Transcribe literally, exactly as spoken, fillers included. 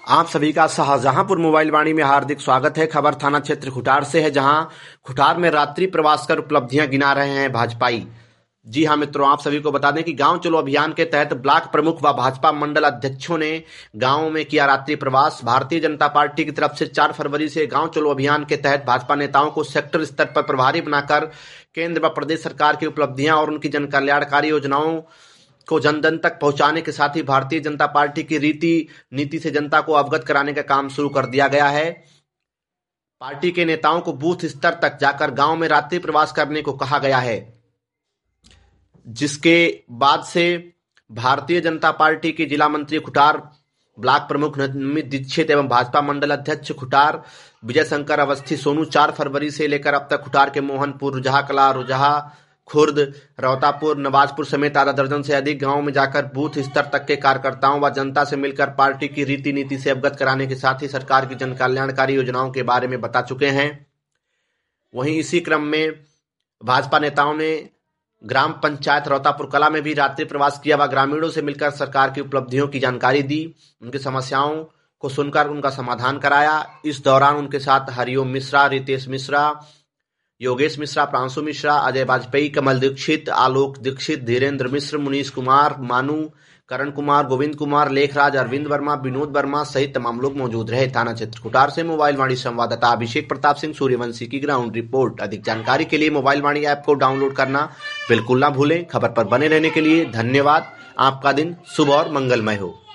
आप सभी का शाहजहांपुर मोबाइल वाणी में हार्दिक स्वागत है। खबर थाना क्षेत्र खुटार से है, जहां खुटार में रात्रि प्रवास कर उपलब्धियां गिना रहे हैं भाजपाई। जी हां मित्रों, आप सभी को बता दें कि गांव चलो अभियान के तहत ब्लॉक प्रमुख व भाजपा मंडल अध्यक्षों ने गांव में किया रात्रि प्रवास। भारतीय जनता पार्टी की तरफ से चार फरवरी से गांव चलो अभियान के तहत भाजपा नेताओं को सेक्टर स्तर पर प्रभारी बनाकर केंद्र व प्रदेश सरकार की उपलब्धियां और उनकी जन कल्याणकारी योजनाओं को जन जन तक पहुंचाने के साथ ही भारतीय जनता पार्टी की रीति नीति से जनता को अवगत कराने का काम शुरू कर दिया गया है। पार्टी के नेताओं को बूथ स्तर तक जाकर गांव में रात्रि प्रवास करने को कहा गया है, जिसके बाद से भारतीय जनता पार्टी के जिला मंत्री खुटार, ब्लॉक प्रमुख नमित दीक्षित एवं भाजपा मंडल अध्यक्ष खुटार विजय शंकर अवस्थी सोनू चार फरवरी से लेकर अब तक खुटार के मोहनपुर, रुजहा कला, रुजहा खुर्द, रौतापुर, नवाजपुर समेत आधा दर्जन से अधिक गांवों में जाकर बूथ स्तर तक के कार्यकर्ताओं व जनता से मिलकर पार्टी की रीति नीति से अवगत कराने के साथ ही सरकार की जन कल्याणकारी योजनाओं के बारे में बता चुके हैं। वहीं इसी क्रम में भाजपा नेताओं ने ग्राम पंचायत रौतापुर कला में भी रात्रि प्रवास किया व ग्रामीणों से मिलकर सरकार की उपलब्धियों की जानकारी दी, उनकी समस्याओं को सुनकर उनका समाधान कराया। इस दौरान उनके साथ हरिओम मिश्रा, रितेश मिश्रा, योगेश मिश्रा, प्रांशु मिश्रा, अजय वाजपेयी, कमल दीक्षित, आलोक दीक्षित, धीरेन्द्र मिश्र, मुनीश कुमार, मानू, करण कुमार, गोविंद कुमार, लेखराज, अरविंद वर्मा, विनोद वर्मा सहित तमाम लोग मौजूद रहे। थाना क्षेत्र खुटार से मोबाइल वाणी संवाददाता अभिषेक प्रताप सिंह सूर्यवंशी की ग्राउंड रिपोर्ट। अधिक जानकारी के लिए मोबाइल वाणी ऐप को डाउनलोड करना बिल्कुल ना भूलें। खबर पर बने रहने के लिए धन्यवाद। आपका दिन शुभ और मंगलमय हो।